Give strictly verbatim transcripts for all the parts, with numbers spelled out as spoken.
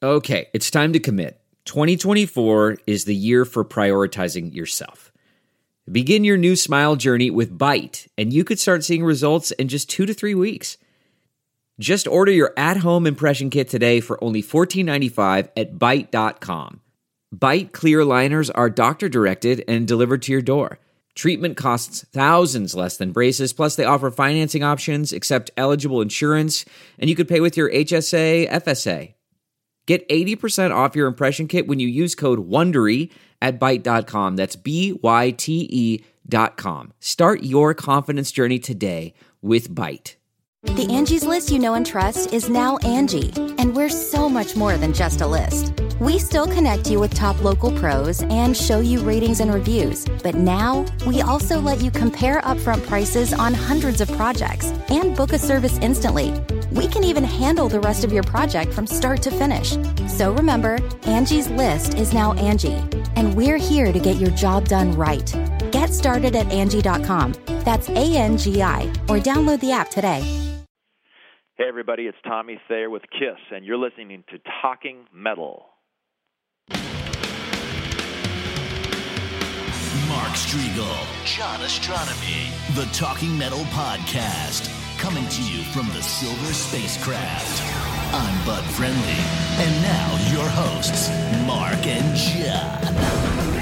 Okay, it's time to commit. twenty twenty-four is the year for prioritizing yourself. Begin your new smile journey with Byte, and you could start seeing results in just two to three weeks. Just order your at-home impression kit today for only fourteen ninety-five at byte dot com. Byte clear aligners are doctor-directed and delivered to your door. Treatment costs thousands less than braces, plus they offer financing options, accept eligible insurance, and you could pay with your H S A, F S A. Get eighty percent off your impression kit when you use code WONDERY at byte dot com. That's B Y T E dot com. Start your confidence journey today with Byte. The Angie's List you know and trust is now Angie, and we're so much more than just a list. We still connect you with top local pros and show you ratings and reviews, but now we also let you compare upfront prices on hundreds of projects and book a service instantly. We can even handle the rest of your project from start to finish. So remember, Angie's List is now Angie, and we're here to get your job done right. Get started at Angie dot com. That's A N G I, or download the app today. Hey everybody, it's Tommy Thayer with KISS, and you're listening to Talking Metal. Mark Strigl, John Astronomy, the Talking Metal Podcast, coming to you from the Silver Spacecraft. I'm Bud Friendly, and now your hosts, Mark and John.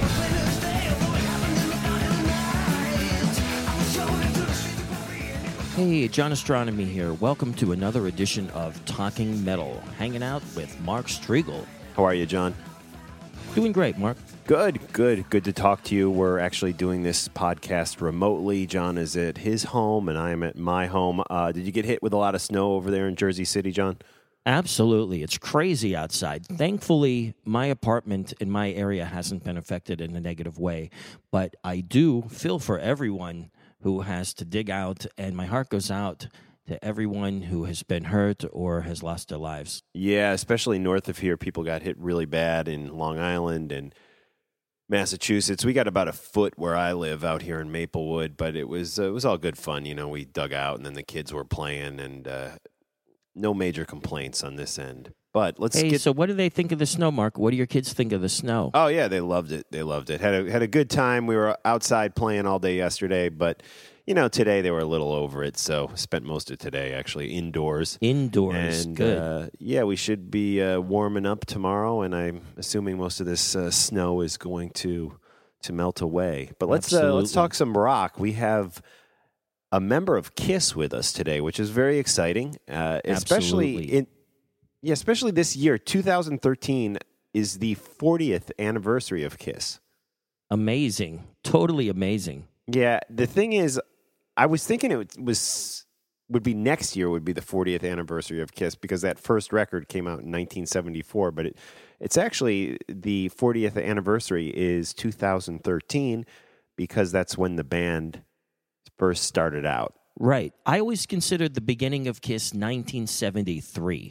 Hey, John Astronomy here. Welcome to another edition of Talking Metal, hanging out with Mark Strigl. How are you, John? Doing great, Mark. Good, good. Good to talk to you. We're actually doing this podcast remotely. John is at his home, and I am at my home. Uh, did you get hit with a lot of snow over there in Jersey City, John? Absolutely. It's crazy outside. Thankfully, my apartment in my area hasn't been affected in a negative way, but I do feel for everyone who has to dig out, and my heart goes out to everyone who has been hurt or has lost their lives. Yeah, especially north of here, people got hit really bad in Long Island and Massachusetts. We got about a foot where I live out here in Maplewood, but it was uh, it was all good fun. You know, we dug out, and then the kids were playing, and uh, no major complaints on this end. But let's hey, get... so what do they think of the snow, Mark? What do your kids think of the snow? Oh, yeah, they loved it. They loved it. Had a, had a good time. We were outside playing all day yesterday, but, you know, today they were a little over it, so spent most of today actually indoors. Indoors, and, good. Uh, yeah, we should be uh, warming up tomorrow, and I'm assuming most of this uh, snow is going to to melt away. But let's uh, let's talk some rock. We have a member of KISS with us today, which is very exciting, uh, especially Absolutely. in yeah, especially this year. two thousand thirteen is the fortieth anniversary of KISS. Amazing, totally amazing. Yeah, the thing is, I was thinking it was would be next year would be the fortieth anniversary of KISS because that first record came out in nineteen seventy-four, but it, it's actually the fortieth anniversary is two thousand thirteen because that's when the band first started out. Right. I always considered the beginning of KISS nineteen seventy-three.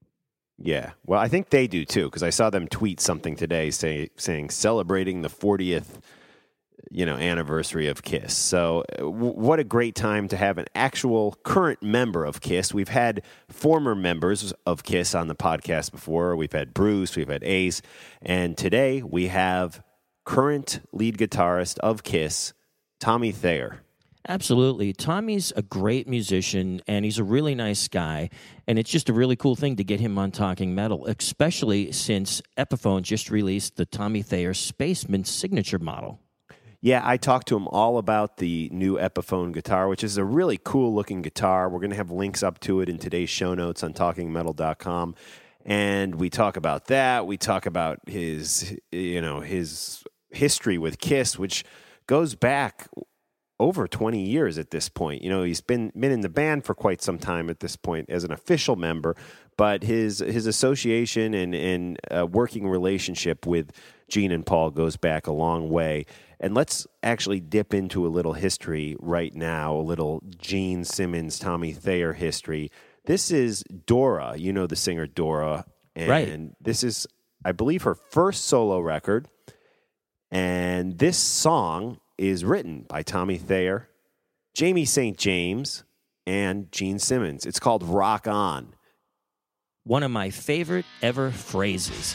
Yeah. Well, I think they do too because I saw them tweet something today say, saying celebrating the fortieth you know, anniversary of KISS. So w- what a great time to have an actual current member of KISS. We've had former members of KISS on the podcast before. We've had Bruce, we've had Ace, and today we have current lead guitarist of KISS, Tommy Thayer. Absolutely. Tommy's a great musician, and he's a really nice guy, and it's just a really cool thing to get him on Talking Metal, especially since Epiphone just released the Tommy Thayer Spaceman signature model. Yeah, I talked to him all about the new Epiphone guitar, which is a really cool-looking guitar. We're going to have links up to it in today's show notes on talking metal dot com, and we talk about that. We talk about his, you know, his history with KISS, which goes back over twenty years at this point. You know, he's been been in the band for quite some time at this point as an official member, but his his association and, and uh, working relationship with Gene and Paul goes back a long way. And let's actually dip into a little history right now, a little Gene Simmons, Tommy Thayer history. This is Dora, you know the singer Dora, and right. This is, I believe, her first solo record, and this song is written by Tommy Thayer, Jamie Saint James, and Gene Simmons. It's called Rock On. one of my favorite ever phrases.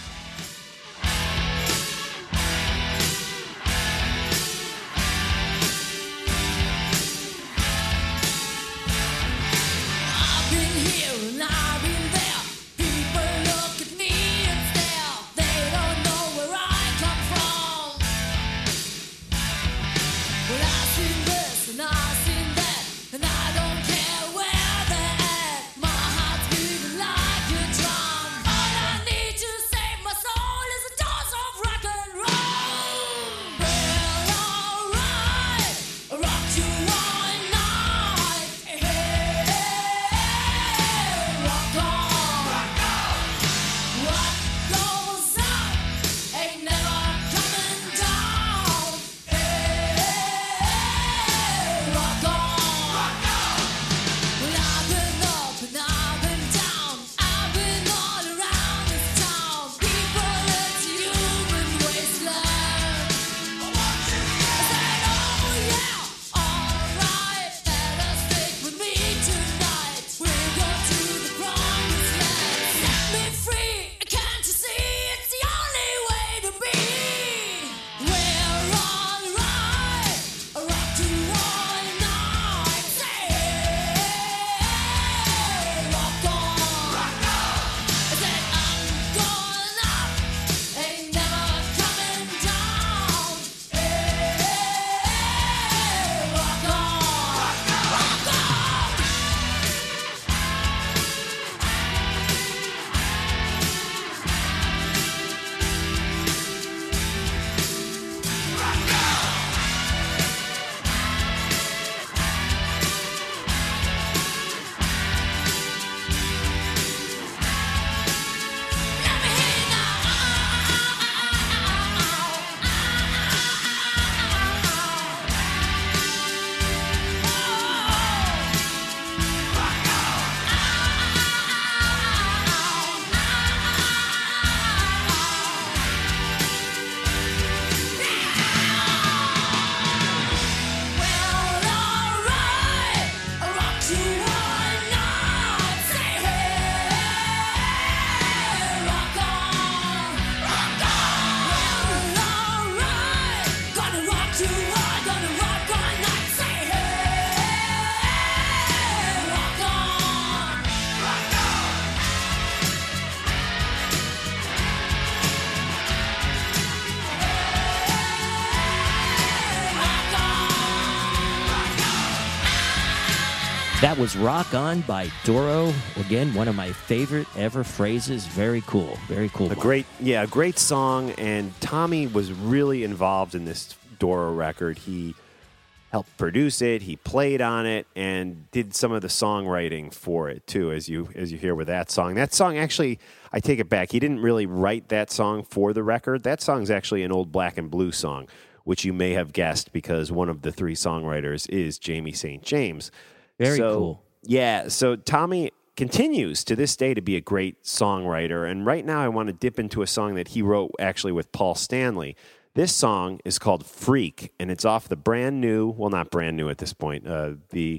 That was Rock On by Doro. Again, one of my favorite ever phrases. Very cool. Very cool. A great, yeah, a great song. And Tommy was really involved in this Doro record. He helped produce it. He played on it and did some of the songwriting for it too, as you as you hear with that song. That song actually, I take it back. He didn't really write that song for the record. That song's actually an old Black and Blue song, which you may have guessed because one of the three songwriters is Jamie Saint James. Very so, cool. Yeah, so Tommy continues to this day to be a great songwriter, and right now I want to dip into a song that he wrote actually with Paul Stanley. This song is called Freak, and it's off the brand new, well, not brand new at this point, uh, the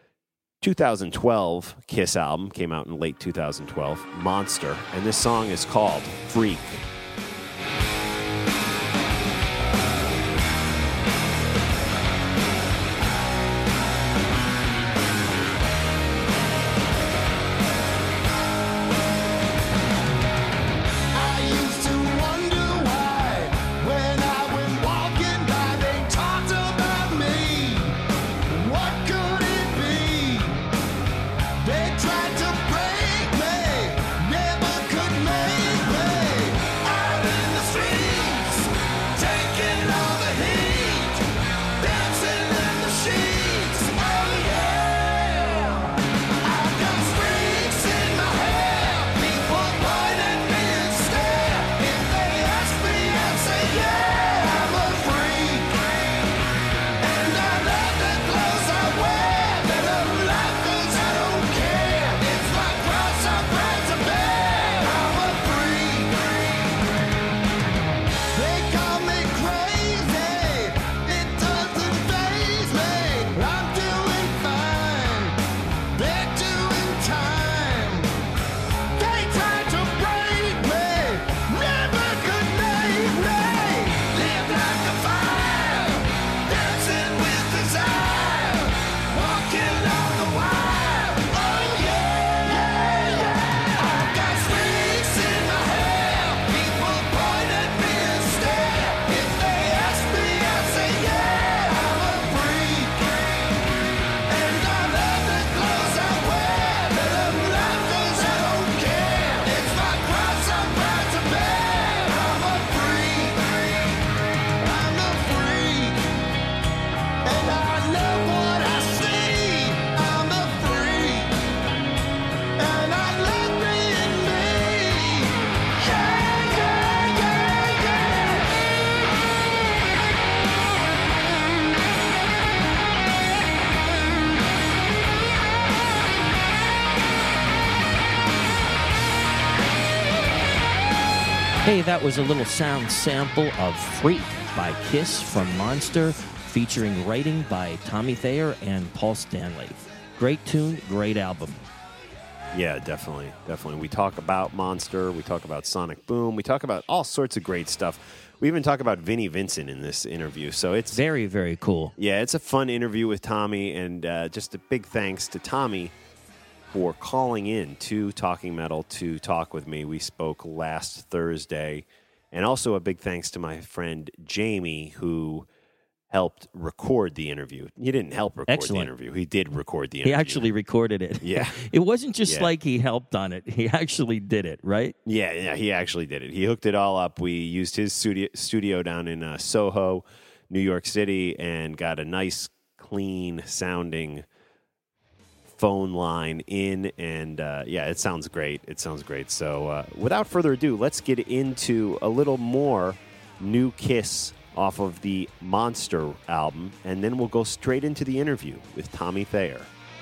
two thousand twelve Kiss album, came out in late two thousand twelve, Monster, and this song is called Freak. Tried to break me, never could make me. Hey, that was a little sound sample of Freak by Kiss from Monster, featuring writing by Tommy Thayer and Paul Stanley. Great tune, great album. Yeah, definitely, definitely. We talk about Monster, we talk about Sonic Boom, we talk about all sorts of great stuff. We even talk about Vinnie Vincent in this interview, so it's very, very cool. Yeah, it's a fun interview with Tommy, and uh, just a big thanks to Tommy for calling in to Talking Metal to talk with me. We spoke last Thursday. And also a big thanks to my friend Jamie, who helped record the interview. He didn't help record Excellent. the interview. He did record the interview. He actually recorded it. Yeah. It wasn't just yeah. like he helped on it. He actually did it, right? Yeah, yeah, he actually did it. He hooked it all up. We used his studio, studio down in uh, Soho, New York City, and got a nice, clean-sounding phone line in, and uh, yeah, it sounds great. It sounds great. So uh, without further ado, let's get into a little more new Kiss off of the Monster album, and then we'll go straight into the interview with Tommy Thayer.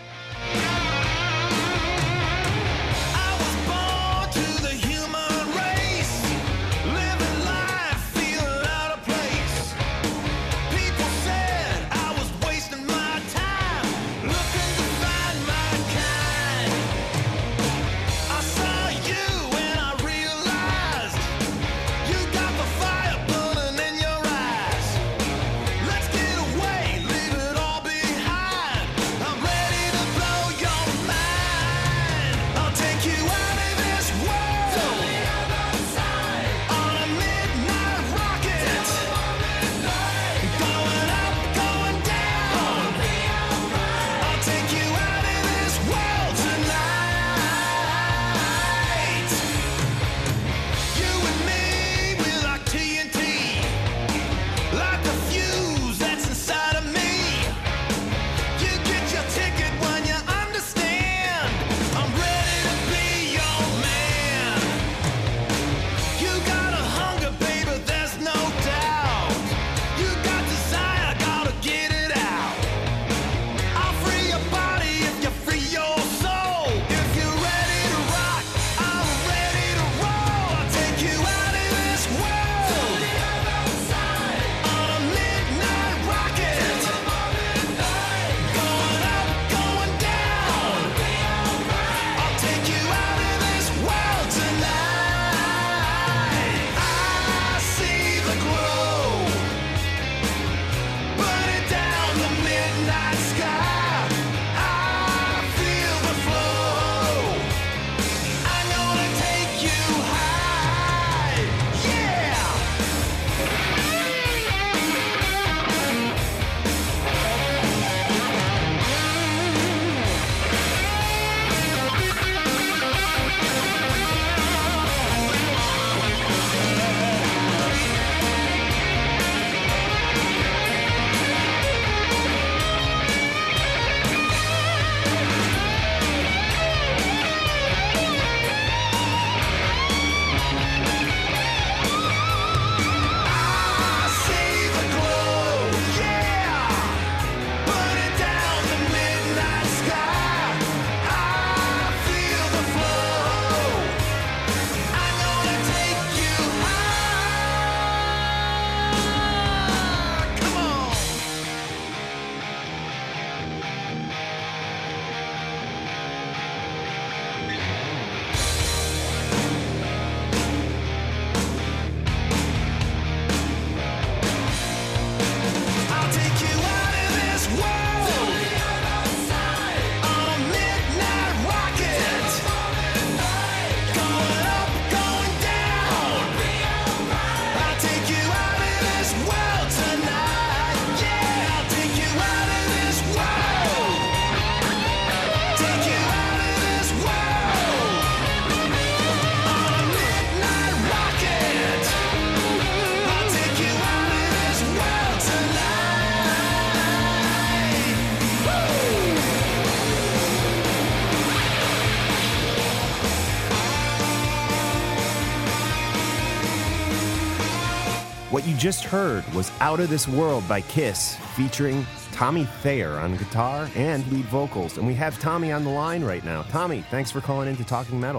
What you just heard was Out of This World by Kiss, featuring Tommy Thayer on guitar and lead vocals. And we have Tommy on the line right now. Tommy, thanks for calling in to Talking Metal.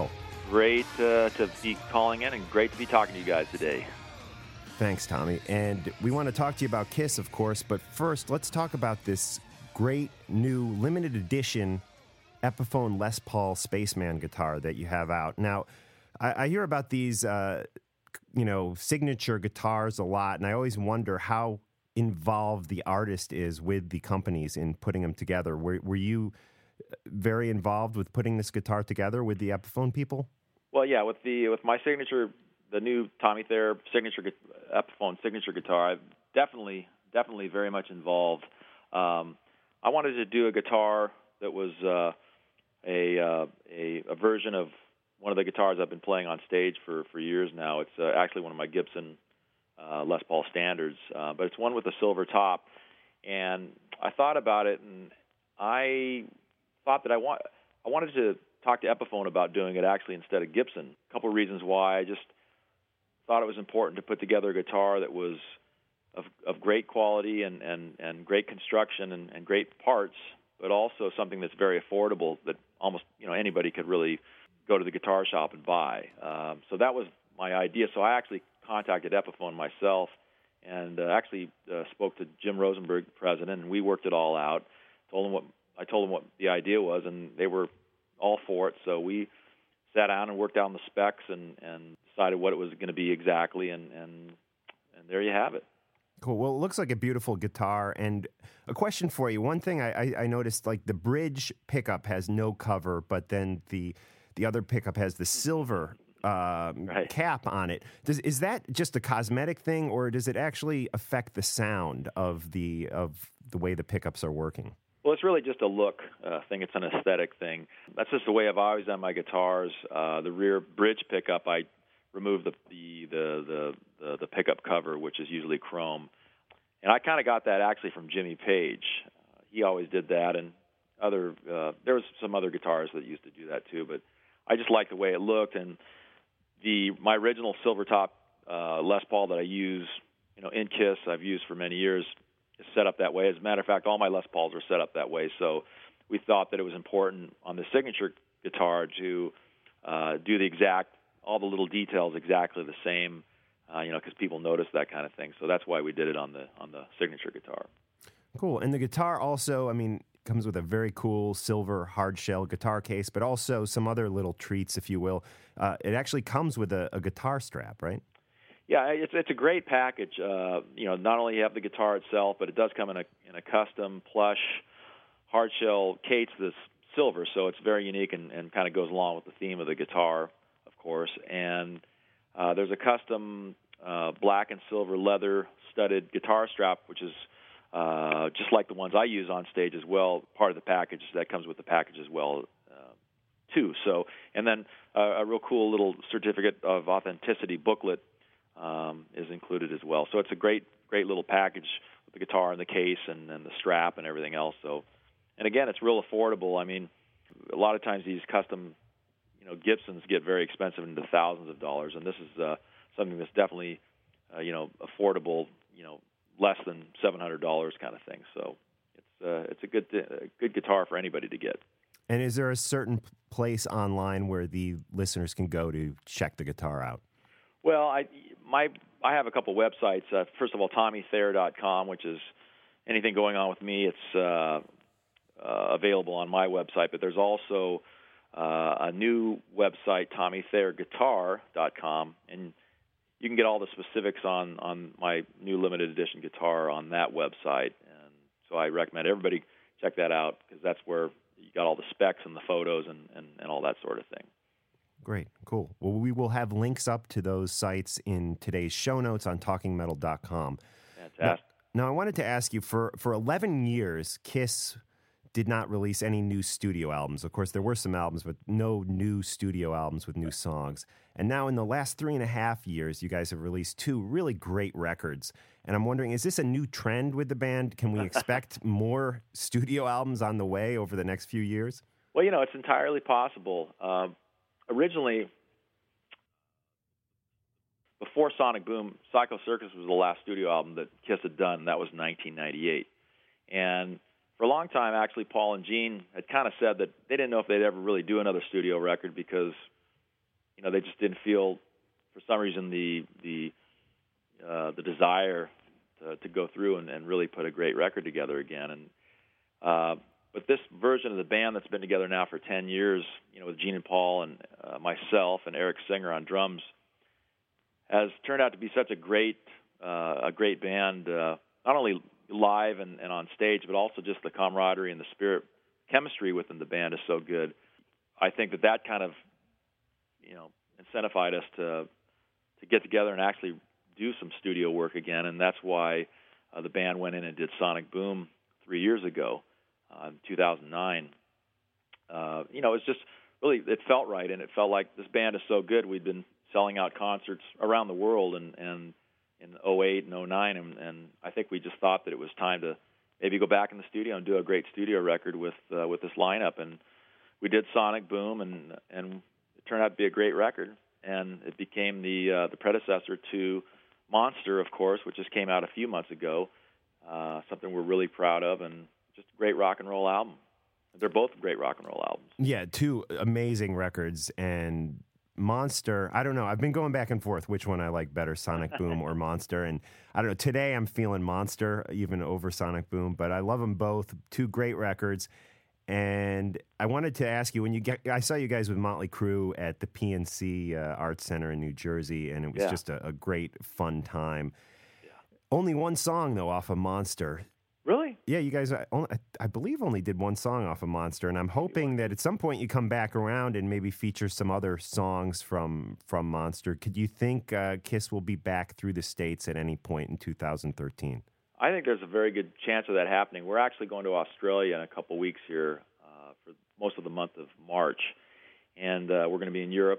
Great uh, to be calling in and great to be talking to you guys today. Thanks, Tommy. And we want to talk to you about Kiss, of course, but first, let's talk about this great new limited edition Epiphone Les Paul Spaceman guitar that you have out. Now, I, I hear about these, uh, you know, signature guitars a lot, and I always wonder how involved the artist is with the companies in putting them together. Were, were you very involved with putting this guitar together with the Epiphone people? Well, yeah, with the with my signature, the new Tommy Thayer signature Epiphone signature guitar, I'm definitely, definitely very much involved. Um, I wanted to do a guitar that was uh, a, uh, a a version of one of the guitars I've been playing on stage for, for years now. It's uh, actually one of my Gibson uh, Les Paul standards, uh, but it's one with a silver top. And I thought about it, and I thought that I want I wanted to talk to Epiphone about doing it actually instead of Gibson. A couple of reasons why. I just thought it was important to put together a guitar that was of, of great quality and, and, and great construction and, and great parts, but also something that's very affordable that almost you know anybody could really go to the guitar shop and buy. Um, so that was my idea. So I actually contacted Epiphone myself and uh, actually uh, spoke to Jim Rosenberg, the president, and we worked it all out. Told him what I told them what the idea was, and they were all for it. So we sat down and worked out the specs and, and decided what it was going to be exactly, and, and and there you have it. Cool. Well, it looks like a beautiful guitar. And a question for you. One thing I, I, I noticed, like the bridge pickup has no cover, but then the the other pickup has the silver um, right. cap on it. Does is that just a cosmetic thing, or does it actually affect the sound of the of the way the pickups are working? Well, it's really just a look uh, thing. It's an aesthetic thing. That's just the way I've always done my guitars. Uh, the rear bridge pickup, I remove the the, the the the the pickup cover, which is usually chrome, and I kind of got that actually from Jimmy Page. Uh, he always did that, and other uh, there was some other guitars that used to do that too. But I just liked the way it looked, and the my original silver top uh, Les Paul that I use, you know, in Kiss, I've used for many years, is set up that way. As a matter of fact, all my Les Pauls are set up that way. So we thought that it was important on the signature guitar to uh, do the exact, all the little details exactly the same, uh, you know, because people notice that kind of thing. So that's why we did it on the on the signature guitar. Cool. And the guitar also, I mean, comes with a very cool silver hard shell guitar case, but also some other little treats, if you will. Uh, it actually comes with a, a guitar strap, right? Yeah, it's it's a great package. Uh, you know, not only you have the guitar itself, but it does come in a in a custom plush hard shell case that's silver, so it's very unique and, and kind of goes along with the theme of the guitar, of course. And uh, there's a custom uh, black and silver leather studded guitar strap, which is uh, just like the ones I use on stage as well. Part of the package that comes with the package as well, uh, too. So, and then uh, a real cool little certificate of authenticity booklet Um, is included as well. So it's a great, great little package with the guitar and the case and, and the strap and everything else. So, and again, it's real affordable. I mean, a lot of times these custom, you know, Gibsons get very expensive into thousands of dollars, and this is uh, something that's definitely, uh, you know, affordable. You know, less than seven hundred dollars kind of thing. So it's uh, it's a good a good guitar for anybody to get. And is there a certain place online where the listeners can go to check the guitar out? Well, I my I have a couple websites. Uh, first of all, Tommy Thayer dot com, which is anything going on with me. It's uh, uh, available on my website. But there's also uh, a new website, Tommy Thayer Guitar dot com, and you can get all the specifics on, on my new limited edition guitar on that website. And so I recommend everybody check that out because that's where you got all the specs and the photos and, and, and all that sort of thing. Great, cool. Well, we will have links up to those sites in today's show notes on talking metal dot com. Fantastic. Now, now, I wanted to ask you, for, for eleven years, Kiss did not release any new studio albums. Of course, there were some albums, but no new studio albums with new songs. And now in the last three and a half years, you guys have released two really great records. And I'm wondering, is this a new trend with the band? Can we expect more studio albums on the way over the next few years? Well, you know, it's entirely possible. Um, Originally, before Sonic Boom, Psycho Circus was the last studio album that Kiss had done, and that was nineteen ninety-eight. And for a long time, actually, Paul and Gene had kind of said that they didn't know if they'd ever really do another studio record because you know, they just didn't feel, for some reason, the the uh, the desire to, to go through and, and really put a great record together again. And uh, but this version of the band that's been together now for ten years, you know, with Gene and Paul and uh, myself and Eric Singer on drums, has turned out to be such a great uh, a great band, uh, not only live and, and on stage, but also just the camaraderie and the spirit chemistry within the band is so good. I think that that kind of, you know, incentivized us to to get together and actually do some studio work again, and that's why uh, the band went in and did Sonic Boom three years ago, uh, in two thousand nine. Uh, you know, it's just really, it felt right, and it felt like this band is so good. We'd been selling out concerts around the world, and, and in oh eight and oh nine, and, and I think we just thought that it was time to maybe go back in the studio and do a great studio record with uh, with this lineup. And we did Sonic Boom, and and it turned out to be a great record, and it became the uh, the predecessor to Monster, of course, which just came out a few months ago. Uh, something we're really proud of, and just a great rock and roll album. They're both great rock and roll albums. Yeah, two amazing records. And Monster, I don't know. I've been going back and forth which one I like better, Sonic Boom or Monster. And I don't know, today I'm feeling Monster even over Sonic Boom, but I love them both. Two great records. And I wanted to ask you, when you get, I saw you guys with Motley Crue at the P N C uh, Arts Center in New Jersey, and it was yeah. just a, a great, fun time. Yeah. Only one song, though, off of Monster. Really? Yeah, you guys, I, only, I believe, only did one song off of Monster, and I'm hoping that at some point you come back around and maybe feature some other songs from from Monster. Could you think uh, Kiss will be back through the States at any point in two thousand thirteen? I think there's a very good chance of that happening. We're actually going to Australia in a couple weeks here uh, for most of the month of March, and uh, we're going to be in Europe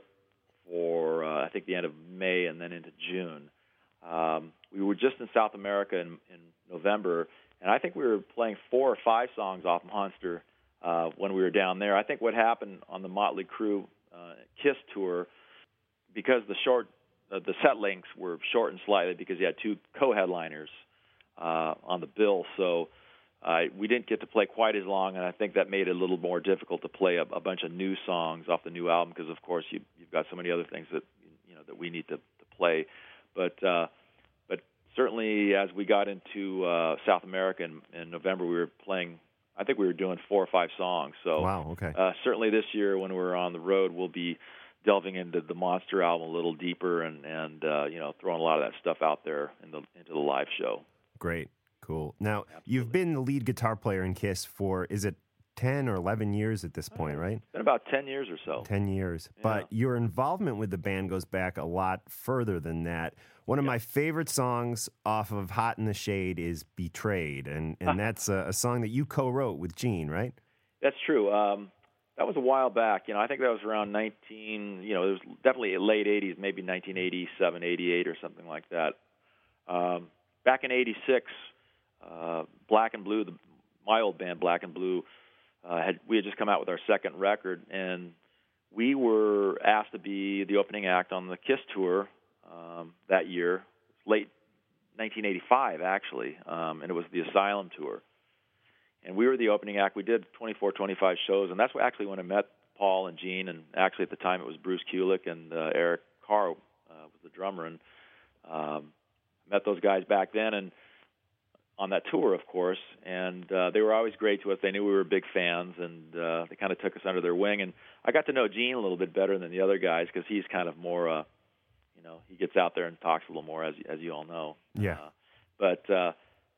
for, uh, I think, the end of May and then into June. Um, we were just in South America in, in November, and I think we were playing four or five songs off Monster uh, when we were down there. I think what happened on the Motley Crue uh, Kiss tour, because the short, uh, the set lengths were shortened slightly because you had two co-headliners uh, on the bill, so uh, we didn't get to play quite as long, and I think that made it a little more difficult to play a, a bunch of new songs off the new album because, of course, you, you've got so many other things that you know that we need to, to play. But uh, but certainly, as we got into uh, South America in, in November, we were playing. I think we were doing four or five songs. So wow, okay. Uh, certainly this year, when we're on the road, we'll be delving into the Monster album a little deeper, and and uh, you know throwing a lot of that stuff out there in the into the live show. Great, cool. Now, Absolutely. You've been the lead guitar player in Kiss for, is it ten or eleven years at this point, right? It's been about ten years or so. ten years. Yeah. But your involvement with the band goes back a lot further than that. One of Yeah. my favorite songs off of Hot in the Shade is Betrayed, and, and that's a, a song that you co-wrote with Gene, right? That's true. Um, that was a while back. You know, I think that was around nineteen, you know, it was definitely late eighties, maybe nineteen eighty-seven, eighty-eight or something like that. Um, back in eighty-six, uh, Black and Blue, the, my old band Black and Blue, uh, had we had just come out with our second record, and we were asked to be the opening act on the Kiss tour um, that year, late nineteen eighty-five actually, um, and it was the Asylum tour. And we were the opening act. We did twenty-four, twenty-five shows, and that's actually when I met Paul and Gene, and actually at the time it was Bruce Kulick and uh, Eric Carr uh, was the drummer, and um, met those guys back then and on that tour, of course, and uh, they were always great to us. They knew we were big fans, and uh, they kind of took us under their wing. And I got to know Gene a little bit better than the other guys because he's kind of more, uh, you know, he gets out there and talks a little more, as as you all know. Yeah. Uh, but uh,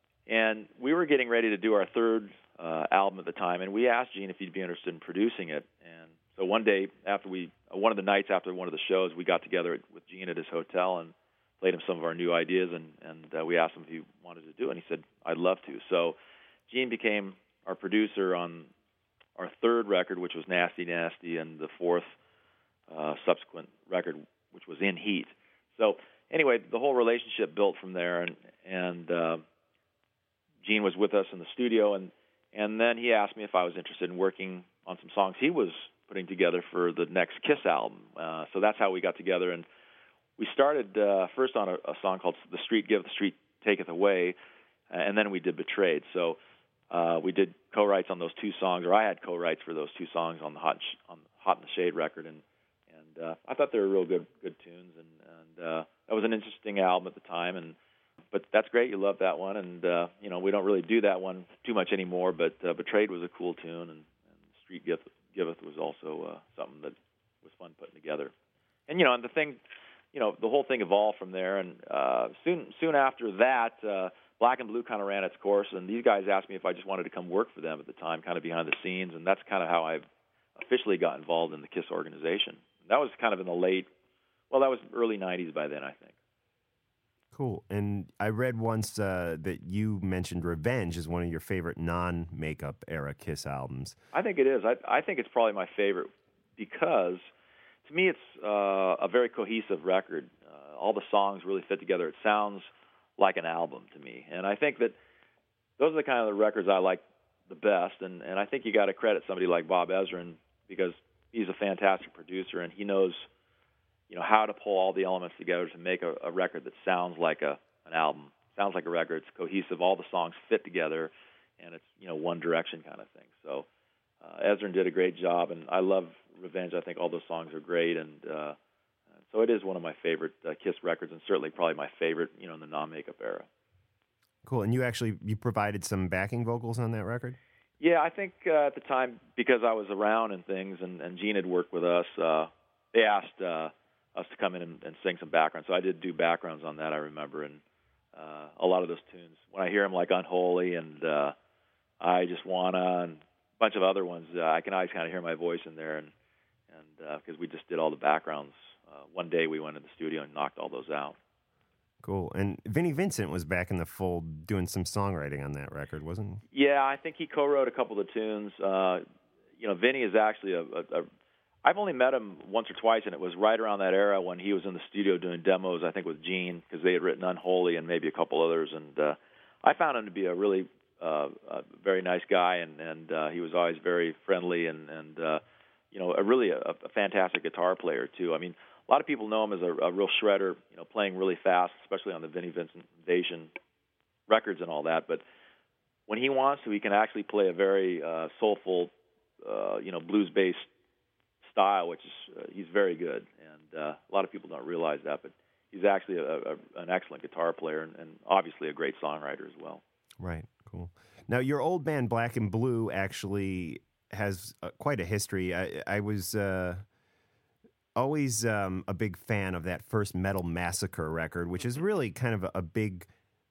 and we were getting ready to do our third uh, album at the time, and we asked Gene if he'd be interested in producing it. And so one day after we, one of the nights after one of the shows, we got together with Gene at his hotel and played him some of our new ideas, and, and uh, we asked him if he wanted to do it, and he said, I'd love to. So Gene became our producer on our third record, which was Nasty Nasty, and the fourth uh, subsequent record, which was In Heat. So anyway, the whole relationship built from there, and, and uh, Gene was with us in the studio, and, and then he asked me if I was interested in working on some songs he was putting together for the next Kiss album. Uh, so that's how we got together, and we started uh, first on a, a song called The Street Giveth, the Street Taketh Away, and then we did Betrayed. So uh, we did co-writes on those two songs, or I had co-writes for those two songs on the Hot, on Hot in the Shade record, and, and and uh, I thought they were real good good tunes, and, and uh, that was an interesting album at the time. And but that's great, you love that one, and uh, you know we don't really do that one too much anymore. But uh, Betrayed was a cool tune, and, and Street Giveth, Giveth was also uh, something that was fun putting together. And you know, and the thing, you know, the whole thing evolved from there. And uh, soon soon after that, uh, Black and Blue kind of ran its course, and these guys asked me if I just wanted to come work for them at the time, kind of behind the scenes, and that's kind of how I officially got involved in the KISS organization. That was kind of in the late, well, that was early nineties by then, I think. Cool. And I read once uh, that you mentioned Revenge as one of your favorite non-makeup era KISS albums. I think it is. I, I think it's probably my favorite because, to me, it's uh, a very cohesive record. Uh, all the songs really fit together. It sounds like an album to me. And I think that those are the kind of the records I like the best. And, and I think you got to credit somebody like Bob Ezrin because he's a fantastic producer, and he knows, you know, how to pull all the elements together to make a, a record that sounds like a an album, sounds like a record. It's cohesive. All the songs fit together, and it's, you know, one direction kind of thing. So uh, Ezrin did a great job, and I love Revenge. I think all those songs are great, and uh, so it is one of my favorite uh, KISS records, and certainly probably my favorite, you know, in the non-makeup era. Cool. And you actually you provided some backing vocals on that record? Yeah, I think uh, at the time, because I was around and things, and, and Gene had worked with us, uh, they asked uh, us to come in and, and sing some background. So I did do backgrounds on that, I remember, and uh, a lot of those tunes. When I hear them, like Unholy and uh, I Just Wanna and a bunch of other ones, uh, I can always kind of hear my voice in there, and and because uh, we just did all the backgrounds. Uh, one day we went in the studio and knocked all those out. Cool. And Vinnie Vincent was back in the fold doing some songwriting on that record, wasn't he? Yeah, I think he co-wrote a couple of tunes. Uh, you know, Vinnie is actually a, a, a... I've only met him once or twice, and it was right around that era when he was in the studio doing demos, I think, with Gene, because they had written Unholy and maybe a couple others. And uh, I found him to be a really uh, a very nice guy, and, and uh, he was always very friendly and, and uh, you know, a really a, a fantastic guitar player, too. I mean, a lot of people know him as a, a real shredder, you know, playing really fast, especially on the Vinnie Vincent Invasion records and all that. But when he wants to, he can actually play a very uh, soulful, uh, you know, blues-based style, which is uh, he's very good. And uh, a lot of people don't realize that, but he's actually a, a, an excellent guitar player and, and obviously a great songwriter as well. Right. Cool. Now, your old band Black and Blue actually has uh, quite a history. I, I was. Uh Always um, a big fan of that first Metal Massacre record, which is really kind of a, a big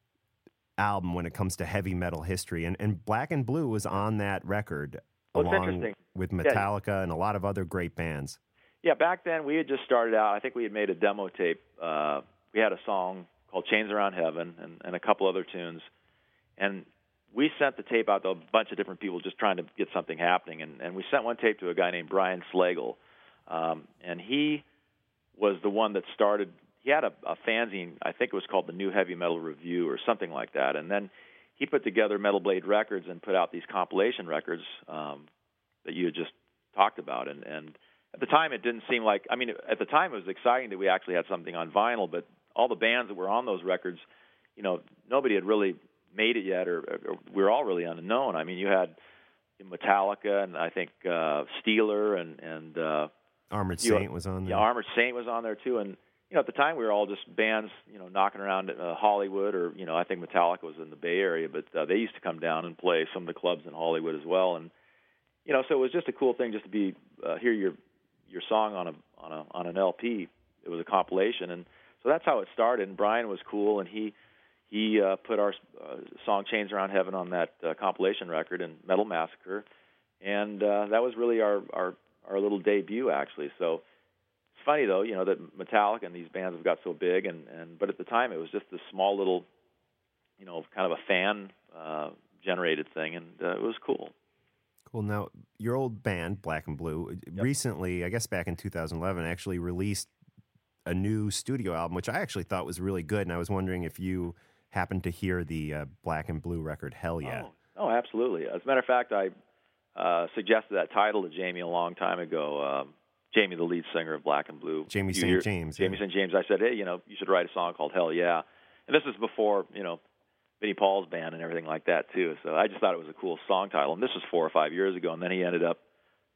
album when it comes to heavy metal history. And, and Black and Blue was on that record, well, along with Metallica yeah. and a lot of other great bands. Yeah, back then we had just started out. I think we had made a demo tape. Uh, we had a song called Chains Around Heaven and, and a couple other tunes. And we sent the tape out to a bunch of different people just trying to get something happening. And, and we sent one tape to a guy named Brian Slagle. Um, and he was the one that started, he had a, a fanzine, I think it was called the New Heavy Metal Review or something like that. And then he put together Metal Blade Records and put out these compilation records um, that you had just talked about. And, and at the time it didn't seem like, I mean, at the time it was exciting that we actually had something on vinyl, but all the bands that were on those records, you know, nobody had really made it yet, or, or we were all really unknown. I mean, you had Metallica and I think uh, Steeler and, and uh, Armored Saint you know, was on there. Yeah, Armored Saint was on there too, and you know at the time we were all just bands, you know, knocking around uh, Hollywood, or you know I think Metallica was in the Bay Area, but uh, they used to come down and play some of the clubs in Hollywood as well, and you know so it was just a cool thing just to be uh, hear your your song on a on a on an L P. It was a compilation, and so that's how it started. And Brian was cool, and he he uh, put our uh, song Chains Around Heaven on that uh, compilation record and Metal Massacre, and uh, that was really our our our little debut, actually. So it's funny, though, you know, that Metallica and these bands have got so big, and, and but at the time it was just this small little, you know, kind of a fan-generated uh, thing, and uh, it was cool. Cool. Now, your old band, Black and Blue, yep. recently, I guess back in two thousand eleven, actually released a new studio album, which I actually thought was really good, and I was wondering if you happened to hear the uh, Black and Blue record, Hell Yeah. Oh, oh, absolutely. As a matter of fact, I... Uh, suggested that title to Jamie a long time ago. Um, Jamie, the lead singer of Black and Blue. Jamie Saint James. Jamie yeah. Saint James. I said, hey, you know, you should write a song called Hell Yeah. And this is before, you know, Vinnie Paul's band and everything like that, too. So I just thought it was a cool song title. And this was four or five years ago. And then he ended up, you know,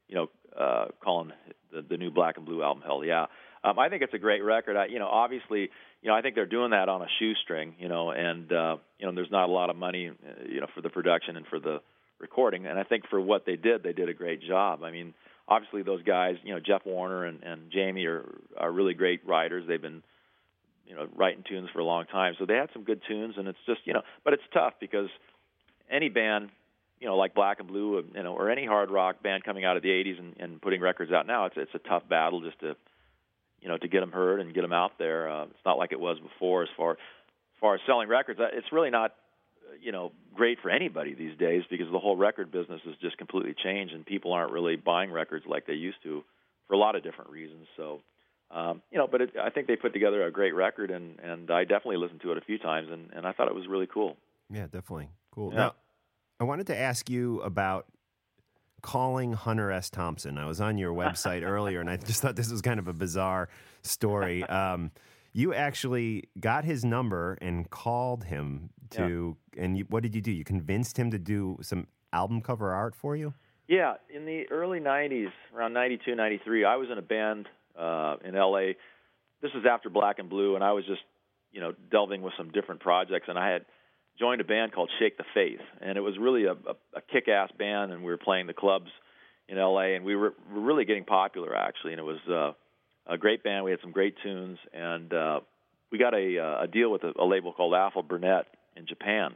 uh, calling the, the new Black and Blue album Hell Yeah. Um, I think it's a great record. I, you know, obviously, you know, I think they're doing that on a shoestring, you know, and, uh, you know, there's not a lot of money, uh, you know, for the production and for the recording. And I think for what they did, they did a great job. I mean, obviously those guys, you know, Jeff Warner and, and Jamie are, are really great writers. They've been, you know, writing tunes for a long time. So they had some good tunes, and it's just, you know, but it's tough because any band, you know, like Black and Blue, you know, or any hard rock band coming out of the eighties and, and putting records out now, it's it's a tough battle just to, you know, to get them heard and get them out there. Uh, it's not like it was before as far, as far as selling records. It's really not, you know, great for anybody these days because the whole record business has just completely changed, and people aren't really buying records like they used to for a lot of different reasons. So, um, you know, but it, I think they put together a great record, and, and I definitely listened to it a few times, and, and I thought it was really cool. Yeah, definitely. Cool. Yeah. Now, I wanted to ask you about calling Hunter S. Thompson. I was on your website earlier, and I just thought this was kind of a bizarre story. Um, you actually got his number and called him to, yeah. and you, what did you do? You convinced him to do some album cover art for you? Yeah, in the early nineties, around ninety-two, ninety-three, I was in a band uh, in L A. This was after Black and Blue, and I was just, you know, delving with some different projects, and I had joined a band called Shake the Faith, and it was really a, a, a kick-ass band, and we were playing the clubs in L A, and we were, were really getting popular, actually, and it was uh, a great band. We had some great tunes, and uh, we got a, a deal with a, a label called Alpha Burnett in Japan,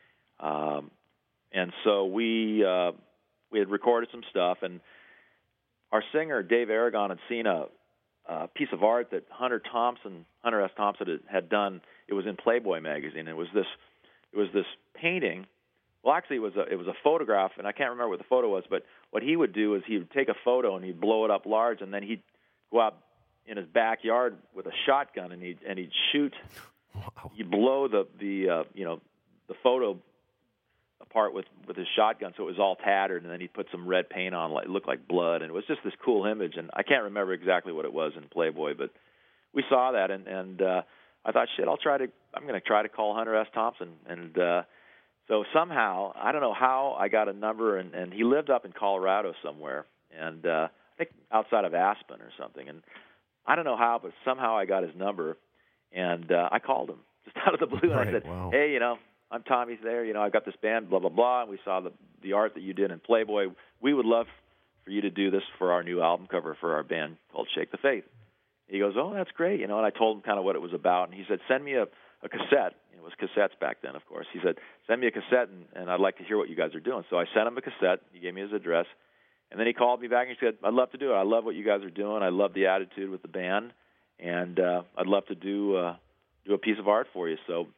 um, and so we uh, we had recorded some stuff, and our singer, Dave Aragon, had seen a, a piece of art that Hunter Thompson, Hunter S. Thompson had, had done. It was in Playboy magazine. It was this It was this painting. Well, actually, it was a it was a photograph, and I can't remember what the photo was. But what he would do is he would take a photo and he'd blow it up large, and then he'd go out in his backyard with a shotgun and he'd and he'd shoot. Wow. He'd blow the the uh, you know the photo apart with with his shotgun, so it was all tattered, and then he'd put some red paint on, like it looked like blood, and it was just this cool image. And I can't remember exactly what it was in Playboy, but we saw that, and and. Uh, I thought, shit, I'll try to, I'm going to try to call Hunter S. Thompson. And uh, so somehow, I don't know how I got a number, and, and he lived up in Colorado somewhere, and uh, I think outside of Aspen or something. And I don't know how, but somehow I got his number, and uh, I called him just out of the blue, and right, I said, wow. hey, you know, I'm Tommy Thayer. You know, I've got this band, blah, blah, blah, and we saw the, the art that you did in Playboy. We would love for you to do this for our new album cover for our band called Shake the Faith. He goes, oh, that's great, you know, and I told him kind of what it was about, and he said, send me a, a cassette. It was cassettes back then, of course. He said, send me a cassette, and, and I'd like to hear what you guys are doing. So I sent him a cassette. He gave me his address, and then he called me back and he said, I'd love to do it. I love what you guys are doing. I love the attitude with the band, and uh, I'd love to do uh, do a piece of art for you. So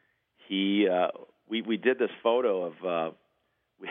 he, uh, we we did this photo of uh, we,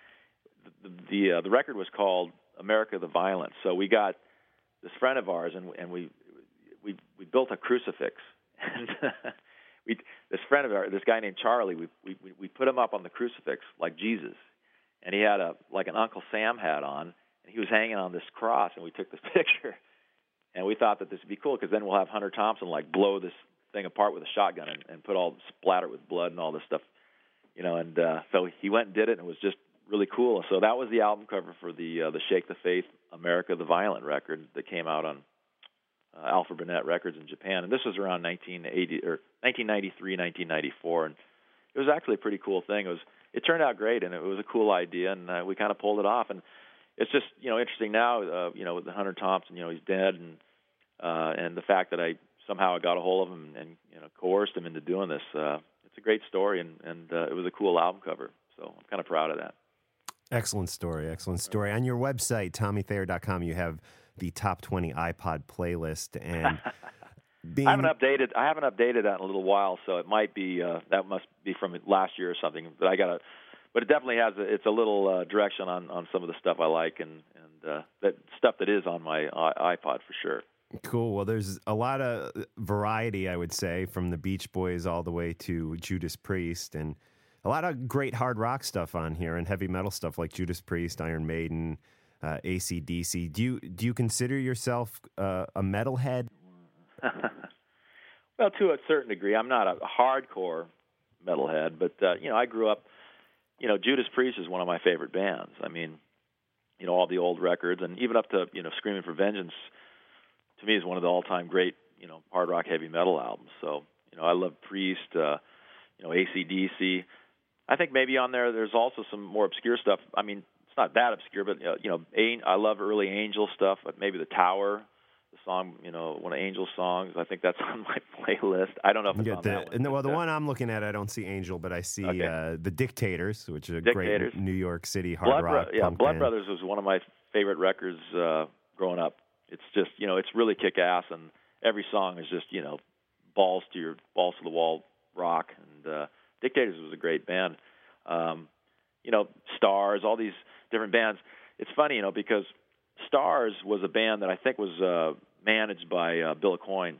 the the, uh, the record was called America the Violent. So we got this friend of ours, and, and we we we built a crucifix, and we this friend of ours, this guy named Charlie, we we we put him up on the crucifix like Jesus, and he had a like an Uncle Sam hat on, and he was hanging on this cross, and we took this picture, and we thought that this would be cool because then we'll have Hunter Thompson like blow this thing apart with a shotgun and, and put all splatter with blood and all this stuff, you know, and uh, so he went and did it, and it was just really cool. So that was the album cover for the uh, the Shake the Faith America the Violent record that came out on uh, Alpha Burnett Records in Japan, and this was around nineteen eighty or nineteen ninety-three, nineteen ninety-four, and it was actually a pretty cool thing. It was it turned out great, and it was a cool idea, and uh, we kind of pulled it off. And it's just you know interesting now, uh, you know, with Hunter Thompson, you know, he's dead, and uh, and the fact that I somehow I got a hold of him and, and you know coerced him into doing this. Uh, it's a great story, and and uh, it was a cool album cover, so I'm kind of proud of that. Excellent story, excellent story. On your website, tommy thayer dot com, you have the top twenty iPod playlist, and being... I haven't updated. I haven't updated that in a little while, so it might be uh, that must be from last year or something. But I gotta. But it definitely has. A, it's a little uh, direction on, on some of the stuff I like, and and uh, that stuff that is on my uh, iPod for sure. Cool. Well, there's a lot of variety, I would say, from the Beach Boys all the way to Judas Priest, and a lot of great hard rock stuff on here, and heavy metal stuff like Judas Priest, Iron Maiden, uh, A C D C. Do you do you consider yourself uh, a metalhead? Well, to a certain degree, I'm not a hardcore metalhead, but uh, you know, I grew up. You know, Judas Priest is one of my favorite bands. I mean, you know, all the old records, and even up to, you know, Screaming for Vengeance, to me is one of the all-time great, you know, hard rock heavy metal albums. So, you know, I love Priest, uh, you know, A C D C. I think maybe on there there's also some more obscure stuff. I mean, it's not that obscure, but, uh, you know, A- I love early Angel stuff, but maybe The Tower, the song, you know, one of Angel's songs. I think that's on my playlist. I don't know if it's You on the, that one. and the, well, but, the uh, one I'm looking at, I don't see Angel, but I see Okay. uh, The Dictators, which is a Dictators. great New York City hard Blood rock Bro- yeah, punk Blood band. Brothers was one of my favorite records uh, growing up. It's just, you know, it's really kick-ass, and every song is just, you know, balls to your balls to the wall rock. And uh, Dictators was a great band. Um, you know, Stars, all these different bands. It's funny, you know, because Stars was a band that I think was uh, managed by uh, Bill Aucoin,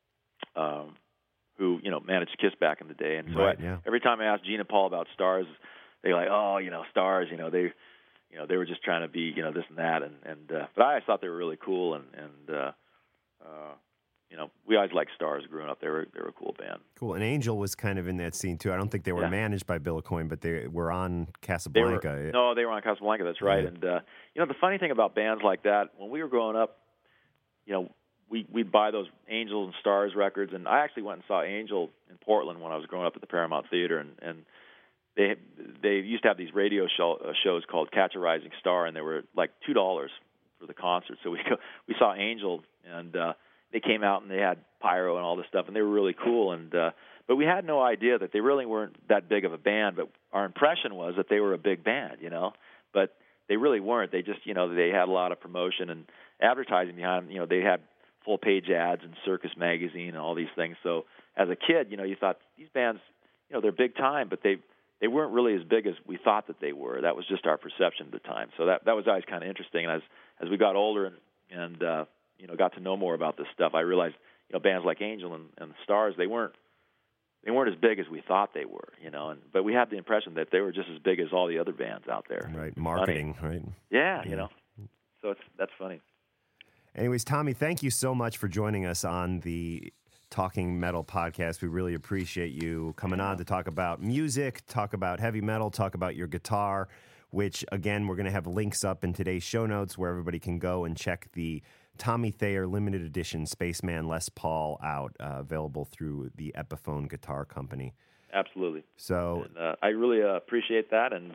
um, who, you know, managed Kiss back in the day. And so Right, I, yeah. every time I asked Gene and Paul about Stars, they're like, oh, you know, Stars, you know, they, you know, they were just trying to be, you know, this and that. And, and uh, but I always thought they were really cool, and, and uh, uh, you know, we always liked Stars growing up. They were they were a cool band. Cool. And Angel was kind of in that scene, too. I don't think they were Yeah. managed by Bill Aucoin, but they were on They Casablanca. were, no, they were on Casablanca. That's right. Yeah. And uh, you know, the funny thing about bands like that, when we were growing up, you know, we we'd buy those Angel and Stars records, and I actually went and saw Angel in Portland when I was growing up at the Paramount Theater, and and they they used to have these radio show, uh, shows called Catch a Rising Star, and they were like two dollars for the concert. So we go, we saw Angel, and uh, they came out and they had pyro and all this stuff, and they were really cool. And uh, but we had no idea that they really weren't that big of a band. But our impression was that they were a big band, you know. But they really weren't. They just, you know, they had a lot of promotion and advertising behind them. You know, they had full page ads in Circus Magazine and all these things. So as a kid, you know, you thought these bands, you know, they're big time, but they they weren't really as big as we thought that they were. That was just our perception at the time. So that that was always kind of interesting. And as as we got older and and uh, you know, got to know more about this stuff, I realized, you know, bands like Angel and, and the Stars, they weren't they weren't as big as we thought they were, you know. And but we had the impression that they were just as big as all the other bands out there. Right. Marketing, Funny. right? Yeah, Yeah. you know. So it's that's funny. Anyways, Tommy, thank you so much for joining us on the Talking Metal podcast. We really appreciate you coming on to talk about music, talk about heavy metal, talk about your guitar, which, again, we're going to have links up in today's show notes where everybody can go and check the Tommy Thayer limited edition Spaceman Les Paul out, uh, available through the Epiphone Guitar Company. Absolutely. So, And, uh, I really uh, appreciate that. And,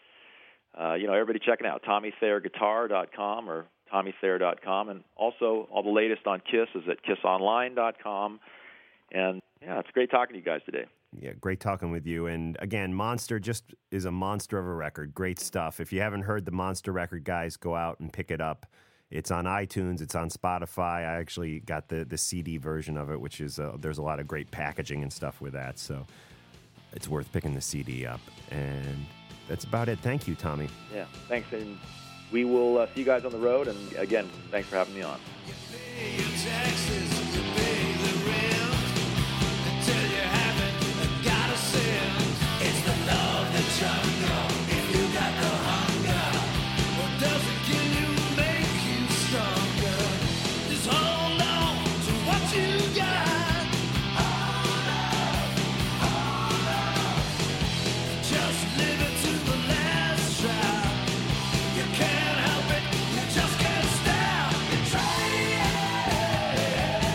uh, you know, everybody checking out Tommy Thayer Guitar dot com or Tommy Thayer dot com. And also all the latest on Kiss is at Kiss Online dot com. And, yeah, it's great talking to you guys today. yeah, great talking with you. And again, Monster just is a monster of a record. Great stuff. If you haven't heard the Monster record, guys, go out and pick it up. It's on iTunes. It's on Spotify. I actually got the, the C D version of it, which is, uh, there's a lot of great packaging and stuff with that. So it's worth picking the C D up. And that's about it. Thank you, Tommy. Yeah, thanks. And we will uh, see you guys on the road. And, again, thanks for having me on. Just can't stop. You try, yeah.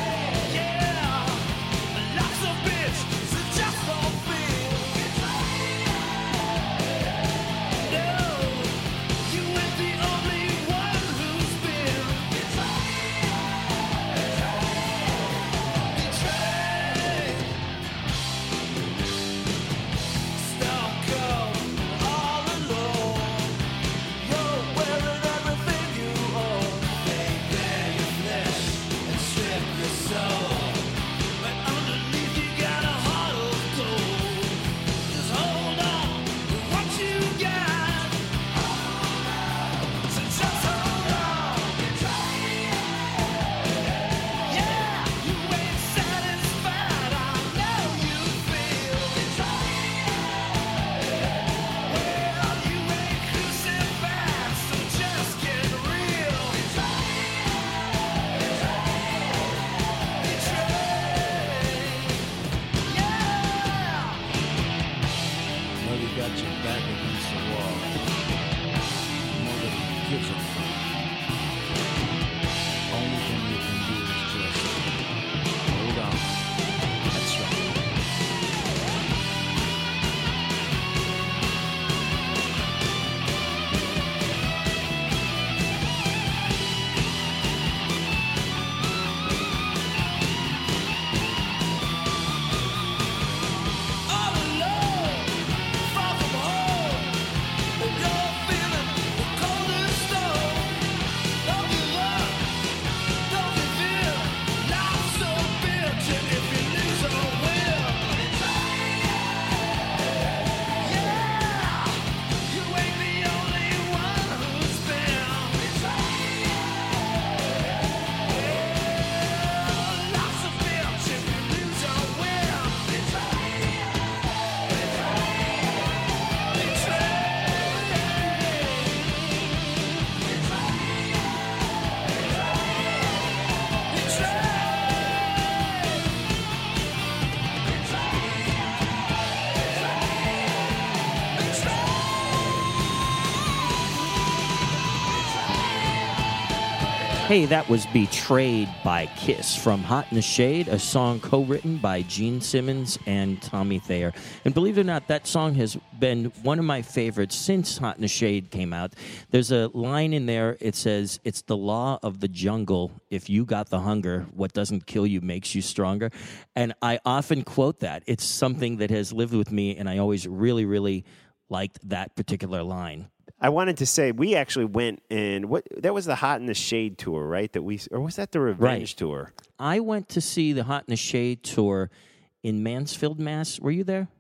Hey, that was Betrayed by Kiss from Hot in the Shade, a song co-written by Gene Simmons and Tommy Thayer. And believe it or not, that song has been one of my favorites since Hot in the Shade came out. There's a line in there, it says, "It's the law of the jungle. If you got the hunger, what doesn't kill you makes you stronger." And I often quote that. It's something that has lived with me, and I always really, really liked that particular line. I wanted to say we actually went and what that was the Hot in the Shade tour, right? That we or was that the Revenge Right. tour? I went to see the Hot in the Shade tour in Mansfield, Mass. Were you there?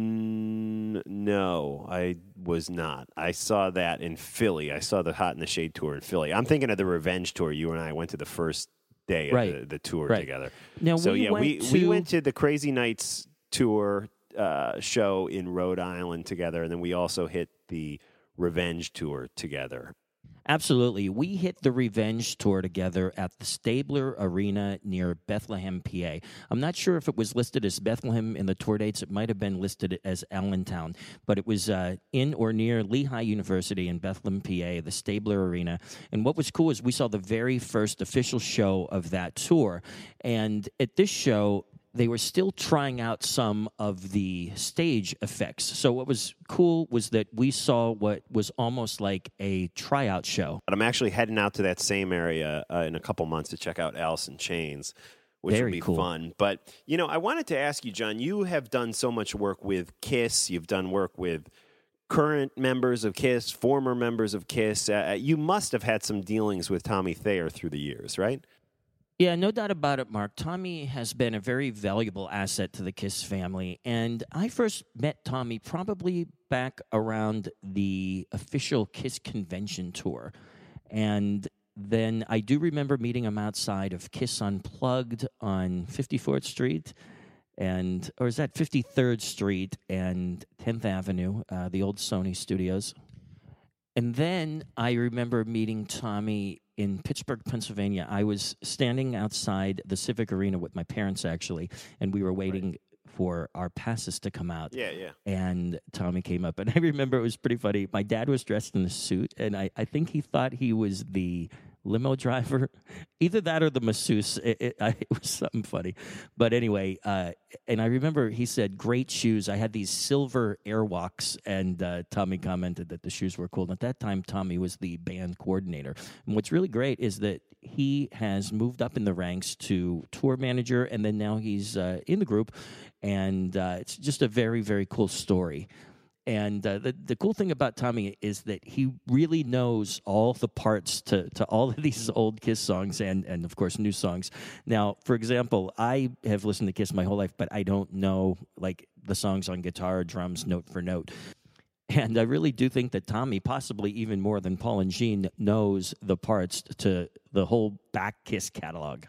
Mm, no, I was not. I saw that in Philly. I saw the Hot in the Shade tour in Philly. I'm thinking of the Revenge tour. You and I went to the first day of Right. the, the tour Right. together. Now, so we yeah, went we to- we went to the Crazy Nights tour uh, show in Rhode Island together, and then we also hit the Revenge tour together. Absolutely. We hit the Revenge tour together at the Stabler Arena near Bethlehem, P A. I'm not sure if it was listed as Bethlehem in the tour dates. It might have been listed as Allentown, but it was uh, in or near Lehigh University in Bethlehem, P A, the Stabler Arena. And what was cool is we saw the very first official show of that tour. And at this show, they were still trying out some of the stage effects. So what was cool was that we saw what was almost like a tryout show. But I'm actually heading out to that same area uh, in a couple months to check out Alice in Chains, which Very will be cool. fun. But, you know, I wanted to ask you, John, you have done so much work with KISS. You've done work with current members of KISS, former members of KISS. Uh, you must have had some dealings with Tommy Thayer through the years, right? Yeah, no doubt about it, Mark. Tommy has been a very valuable asset to the KISS family. And I first met Tommy probably back around the official KISS convention tour. And then I do remember meeting him outside of KISS Unplugged on fifty-fourth Street. And, or is that fifty-third Street and tenth Avenue, uh, the old Sony studios. And then I remember meeting Tommy in Pittsburgh, Pennsylvania. I was standing outside the Civic Arena with my parents, actually, and we were waiting right. for our passes to come out. Yeah, yeah. And Tommy came up, and I remember it was pretty funny. My dad was dressed in a suit, and I, I think he thought he was the limo driver, either that or the masseuse. It, it, I, it was something funny. But anyway, uh, and I remember he said, "Great shoes." I had these silver Airwalks, and uh, Tommy commented that the shoes were cool. And at that time, Tommy was the band coordinator. And what's really great is that he has moved up in the ranks to tour manager, and then now he's uh, in the group. And uh, it's just a very, very cool story. And uh, the, the cool thing about Tommy is that he really knows all the parts to, to all of these old KISS songs and, and, of course, new songs. Now, for example, I have listened to KISS my whole life, but I don't know, like, the songs on guitar or drums note for note. And I really do think that Tommy, possibly even more than Paul and Gene, knows the parts to the whole back KISS catalog.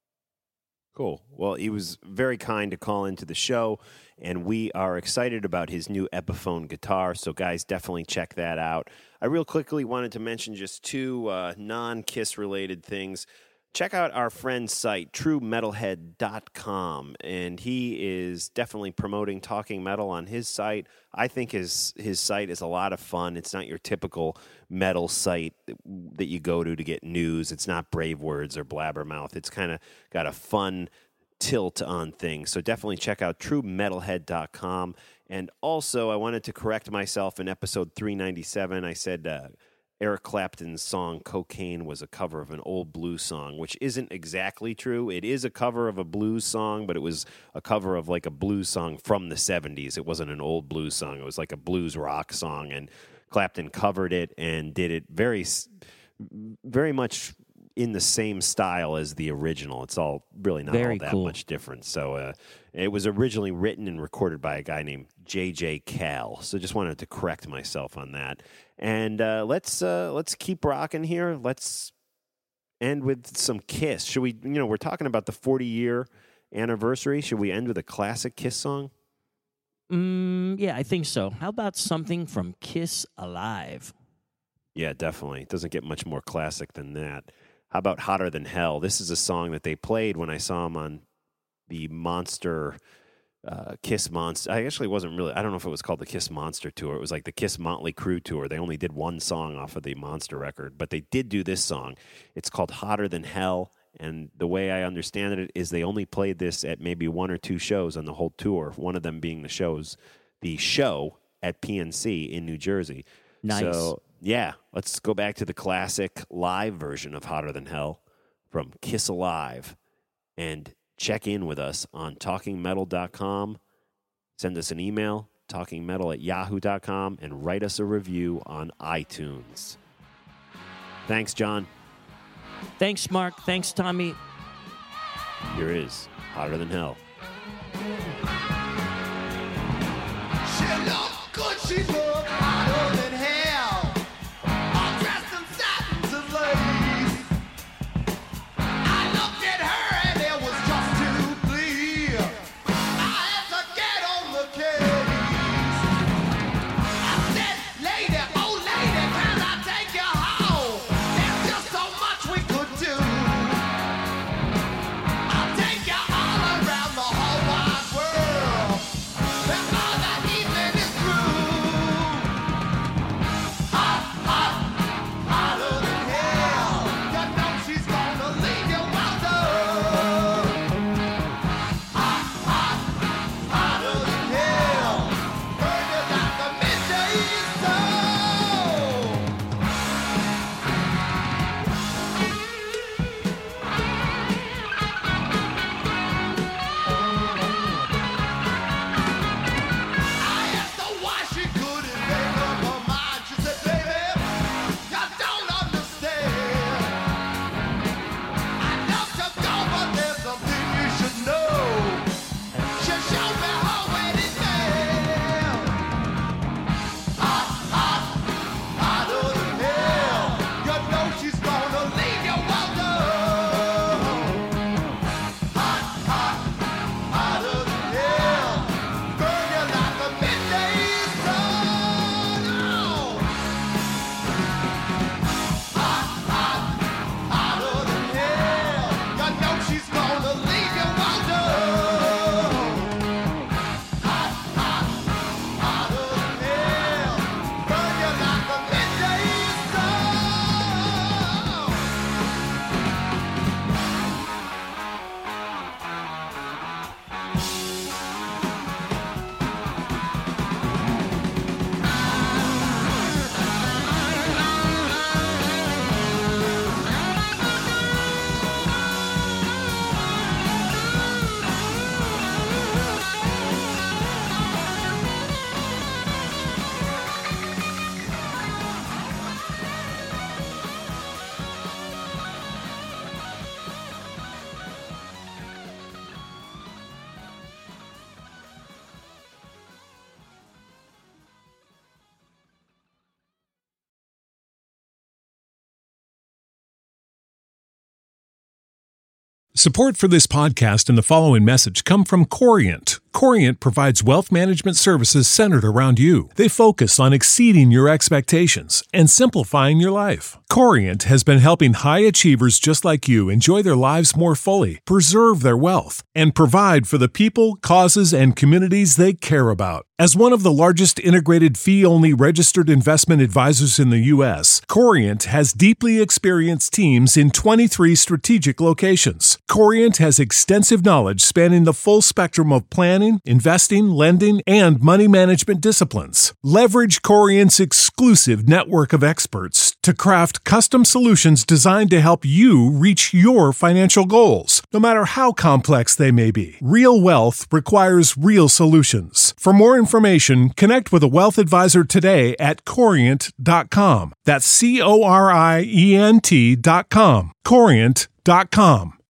Cool. Well, he was very kind to call into the show, and we are excited about his new Epiphone guitar. So, guys, definitely check that out. I real quickly wanted to mention just two uh, non-KISS related things. Check out our friend's site, true metalhead dot com, and he is definitely promoting Talking Metal on his site. I think his his site is a lot of fun. It's not your typical metal site that you go to to get news. It's not Brave Words or Blabbermouth. It's kind of got a fun tilt on things. So definitely check out true metalhead dot com. And also, I wanted to correct myself in episode three ninety-seven. I said uh, Eric Clapton's song Cocaine was a cover of an old blues song, which isn't exactly true. It is a cover of a blues song, but it was a cover of like a blues song from the seventies. It wasn't an old blues song. It was like a blues rock song, and Clapton covered it and did it very, very much in the same style as the original. It's all really not Very all that cool. much different. So uh, it was originally written and recorded by a guy named J J Cale. So just wanted to correct myself on that. And uh, let's uh, let's keep rocking here. Let's end with some KISS. Should we? You know, we're talking about the forty year anniversary. Should we end with a classic KISS song? Mm, yeah, I think so. How about something from KISS Alive? Yeah, definitely. It doesn't get much more classic than that. How about Hotter Than Hell? This is a song that they played when I saw them on the Monster uh, Kiss Monster. I actually wasn't really, I don't know if it was called the Kiss Monster Tour. It was like the Kiss Motley Crue Tour. They only did one song off of the Monster record, but they did do this song. It's called Hotter Than Hell. And the way I understand it is they only played this at maybe one or two shows on the whole tour, one of them being the shows, the show at P N C in New Jersey. Nice. So, yeah, let's go back to the classic live version of Hotter Than Hell from Kiss Alive. And check in with us on talking metal dot com. Send us an email, talkingmetal at yahoo dot com, and write us a review on iTunes. Thanks, John. Thanks, Mark. Thanks, Tommy. Here is Hotter Than Hell. She looked good, she looked hotter than hell. All dressed in satins and lace. I looked at her and it was just too clear. I had to get on the case. I said, lady, oh lady, can I take you home? There's just so much we could do. I'll take you all around the whole wide world before the evening is through. Hot, hot, hotter than hell. You know she's gonna leave you well done. Hot, hot, hotter than hell. Burn you like a midday sun. I asked her why she couldn't make up her mind. She said, baby, you don't understand. I'd love to go, but there's something you should know. She showed me her wedding band. Hot, hot, hotter than hell. You know she's gonna leave you well done. Hot, hot, hotter than hell. Burn you like a midday sun. Oh. Hot, hot, hotter than hell. You know she's gonna leave you well done. Hot, hot, hotter than hell. Burn you like a midday sun. Support for this podcast and the following message come from Corient. Corient provides wealth management services centered around you. They focus on exceeding your expectations and simplifying your life. Corient has been helping high achievers just like you enjoy their lives more fully, preserve their wealth, and provide for the people, causes, and communities they care about. As one of the largest integrated fee-only registered investment advisors in the U S, Corient has deeply experienced teams in twenty-three strategic locations. Corient has extensive knowledge spanning the full spectrum of planning, investing, lending, and money management disciplines. Leverage Corient's exclusive network of experts to craft custom solutions designed to help you reach your financial goals, no matter how complex they may be. Real wealth requires real solutions. For more information, connect with a wealth advisor today at corient dot com. That's C O R I E N T dot com. corient dot com.